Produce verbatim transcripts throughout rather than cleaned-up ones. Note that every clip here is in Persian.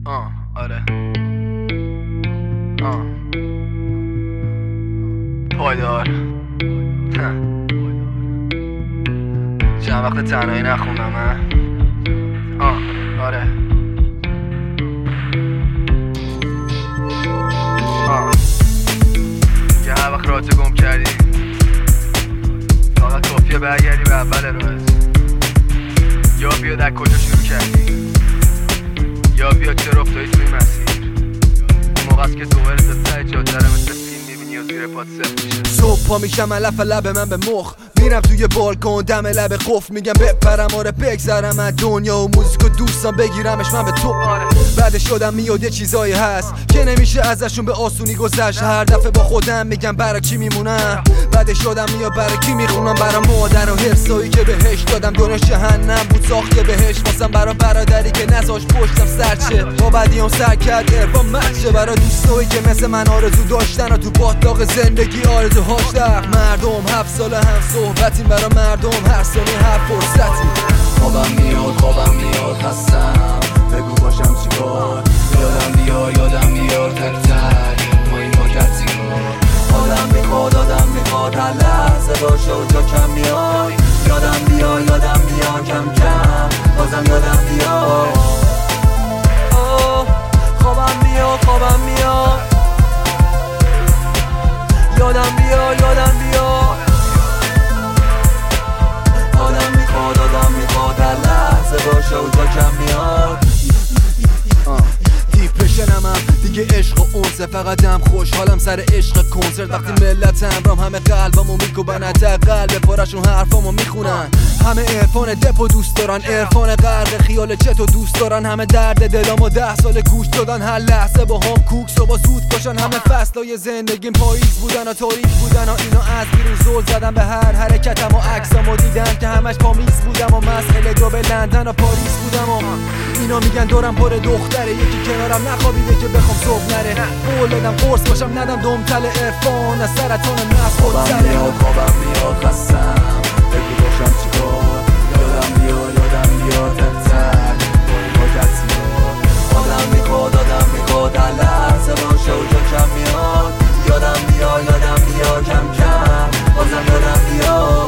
آه آره آه پایدار چند وقت تنهایی نخوندم من آه آره آه یه هر وقت راتو گم کردی فقط کافیه برگردی به اول راز یا بیا در کجا شروع کردی یا بیا چرا افتادی توی مسیر اون موقع است که دوباره تا ته جاده رو مثل فیلم میبینی و زیر پات سفت میشه. صبح پا میشم علف لب من به مخ میرم توی بالکن دم لب قفل میگم بپرم آره بگذرم از دنیا و موزیک و دوستان بگیرمش من به تو آره. بعد شدم میاد یه چیزایی هست که نمیشه ازشون به آسونی گذشت هر دفعه با خودم میگم برای چی میمونم بعد شدم میاد برای کی میخونم برای مادر و حرسایی که بهش دادم دنیا جهنم بود ساخته بهش واسم برای برادری که نذاش پشتم سرچه با بدیام سر کرد ارفان مچه برای دوستایی که مثل من آرزو داشتن و تو باطلاق زندگی آرزوهاش در مردم هفت ساله هم صحبتیم برای مردم هر ثانیه هر فرصتی خوابم میاد خوابم میاد خستم بگو باشم چیکار یادم بیار یادم بیار تک تک ما این پاکت سیگار آدم میخواد آدم میخواد هر لحظه باشه و جا کم میای یادم بیار یادم بیار کم کم بازم یادم بیار خوابم میاد خوابم میاد یادم بیار یادم بیار آدم میخواد آدم میخواد هر لحظه باشه و جا کم میاد دیپرشنم هم دیگه عشق و اونسه فقط دم خوشحالم سر عشق کنسرت وقتی ملت امرام همه قلبمو میکوبن حتی قلب پارشون حرفامو میخونن همه عرفان دپو دوست دارن عرفان غرق خیال چتو دوست دارن همه درد دلامو ده سال گوش دادن هر لحظه با هم کوک صبح زود باشن همه فصلای زندگیم پاییز بودن و تاریک بودن و اینا از بیرون زل زدن به هر حرکتم و عکسامو دیدن که همش پامیز بودم و مسئله دو به لندن و پاریس بودم و اینا میگن دورم پر دختره یکی کنارم نخوابیده که بخوام صبح نره قول دادم قرص باشم ندم دمتل عرفان از سرطان مغز خود سره خوابم میاد خوابم میاد خستم بگو باشم چیکار یادم بیار یادم بیار تک تک با این پاکت سیگار آدم میخواد آدم میخواد هر لحظه باشه و جا کم میاد یادم بیار یادم بیار کم کم بازم یادم بیار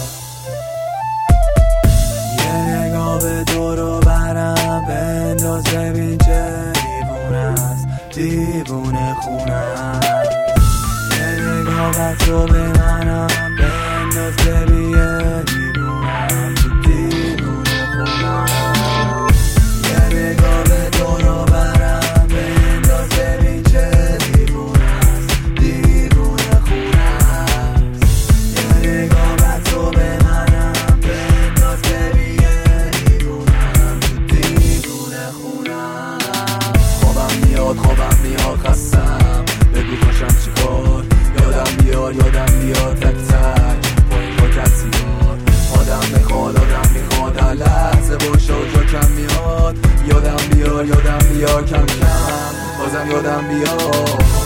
یه نگاه به دور و برم بنداز ببین چه دیوونه است دیوونه خونه است یه نگاه به تو به منم بنداز ببین یه دیوونه است دیوونه خونه است یه نگاه به دور و برم بنداز ببین چه دیوونه است دیوونه خونه است یه نگاه به تو به منم بنداز ببین یه دیوونه است دیوونه خونه است خوابم میاد خوابم میاد خستم بگو باشم چیکار یادم بیار یادم بیار تک تک با این پاکت سیگار آدم میخواد آدم میخواد هر لحظه باشه و جا کم میاد یادم بیار یادم بیار کم کم بازم یادم بیار